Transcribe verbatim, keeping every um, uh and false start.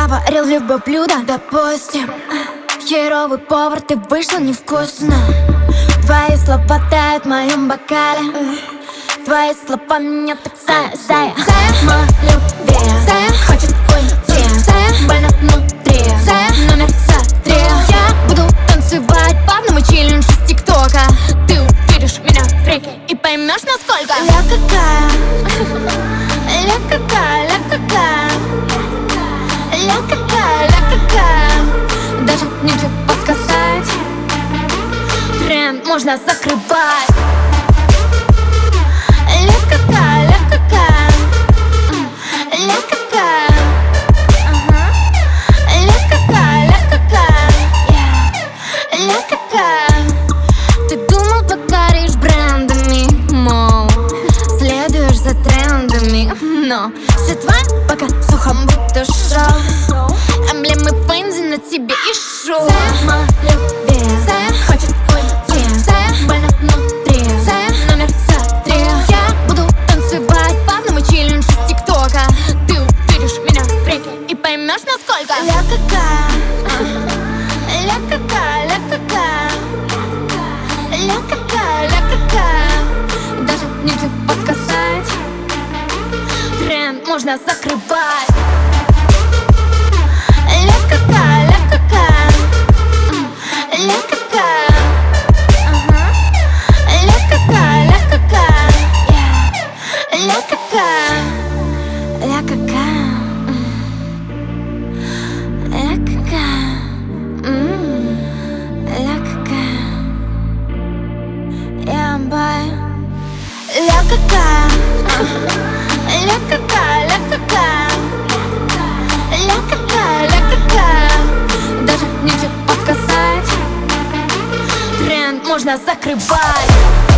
Заварил любое блюдо, допустим. Херовый повар, ты вышла невкусно. Твои слова тают в моем бокале. Твои слова меня так зая, зая, зая, мое любви, зая, хочет уйти, зая, больно внутри, зая, номер за три. Я буду танцевать под новый челлендж из ТикТока. Ты увидишь меня в реке и поймешь, насколько ля какая, ля какая, ля какая, ля какая, ля какая. Даже нечего сказать, тренд можно закрывать. Ля какая, ля какая, ля какая, ля какая, ля какая, ля какая. Ты думал, покоришь брендами, мол, следуешь за трендами, но все твое пока сухо, будто шоу. Эмблемы Фэнзи на тебе и шоу. Зая, любви, зая, хочет уйти, зая, больно внутри, зая, номер за три. Я буду танцевать под новый челлендж из ТикТока. Ты увидишь меня в реке и поймешь, насколько ля какая, ля какая, ля какая, ля какая, ля какая. Даже нечего сказать, тренд можно закрывать. Ля какая, ля какая, ля какая, ля какая, ля какая, ля какая, ля какая, ля какая, ля какая, я бай. Ля какая, ля какая, ля какая, ля какая, ля какая. Даже нечего сказать, тренд можно закрывать.